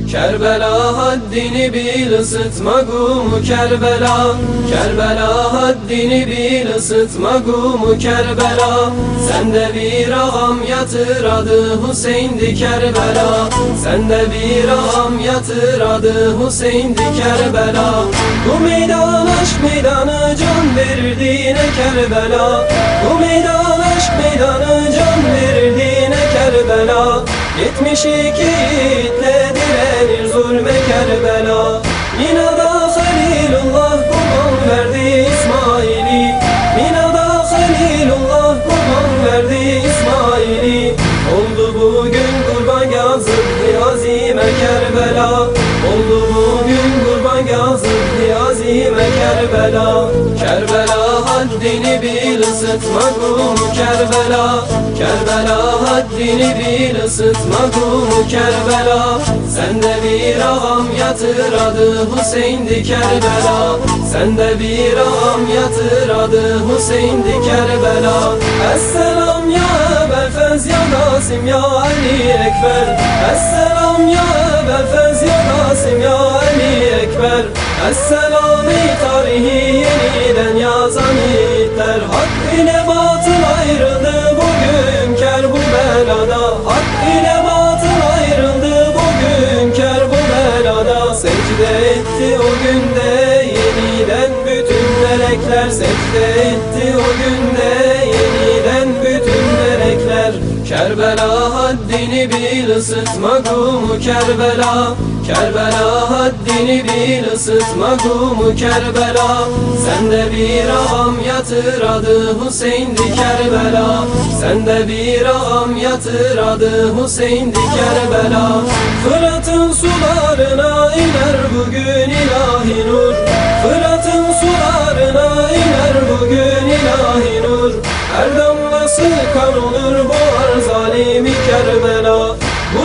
Kerbela haddini bil, ısıtma gumu Kerbela. Kerbela haddini bil, ısıtma gumu Kerbela. Sende bir ağam yatır, adı Hüseyin'di Kerbela. Sende bir ağam yatır, adı Hüseyin'di Kerbela. Bu meydan aşk meydanı, can verirdiğine Kerbela. Bu meydan aşk meydanı, can verirdiğine Kerbela. 72 yiğitle direnir zulme Kerbela. Mina'da Halilullah kurban verdi İsmail'i. Mina'da Halilullah kurban verdi İsmail'i. Oldu bugün kurbangâzı azime Kerbela. Oldu bugün kurbangâzı azime Kerbela. Kerbela haddini bil, ısıtma gumu Kerbela. Kerbela haddini bil, ısıtma gumu Kerbela. Sende bir ağam yatır, adı Hüseyin'di Kerbela. Sende bir ağam yatır, adı Hüseyin'di Kerbela. Esselam ya Ebelfez ya Kasım ya Ali Ekber. Esselam ya Ebelfez ya Kasım ya Ali Ekber. Esselam-ı tarihi yeniden yazan yiğitler. Hak ile batıl ayrıldı bugün Kerbela'da. Hak ile batıl ayrıldı bugün Kerbela'da. Secde etti o günde yeniden bütün melekler. Secde etti o günde yeniden bütün melekler. Kerbela haddini bil, ısıtma gumu Kerbela. Kerbela haddini bil, ısıtma gumu Kerbela. Sende bir ağam yatır, adı Hüseyin'di Kerbela. Sende bir ağam yatır, adı Hüseyin'di Kerbela. Fırat'ın sularına iner bugün ilahi nur. Fırat'ın sularına iner bugün ilahi nur. Her damlası kan olur boğar zalimi Kerbela. Bu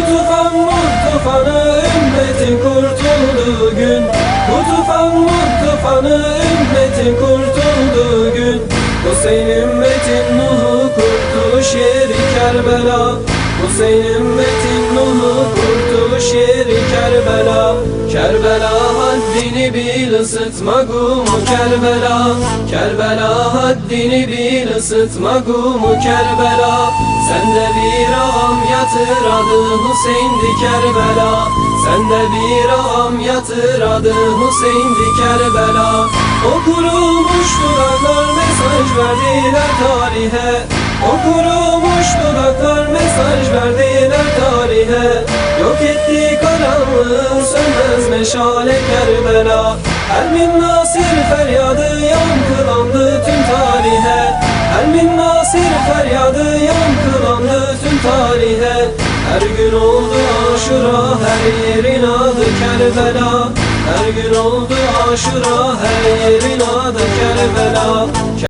tufanı ümmetin kurtulduğu gün. Bu tufanı ümmetin kurtulduğu gün. Hüseyin ümmetin Nuh'u kurtuluş yeri Kerbela. Hüseyin ümmetin Nuh'u kurtuluş yeri Kerbela. Kerbela haddini bil, ısıtma gumu Kerbela. Kerbela haddini bil, ısıtma gumu Kerbela. Sende bir ağam yatır, adı Hüseyin'di Kerbela. Sende bir ağam yatır, adı Hüseyin'di Kerbela. O kurumuş dudaklar mesaj verdiler tarihe. O kurumuş dudaklar mesaj verdiler tarihe. Yok etti karanlığı sönmez meşale Kerbela. Elmin Nasir feryadı yankılandı tüm tarihe. Elmin Nasir feryadı yankılandı tüm tarihe. Her gün oldu Aşura, her yerin adı Kerbela. Her gün oldu Aşura, her yerin adı Kerbela.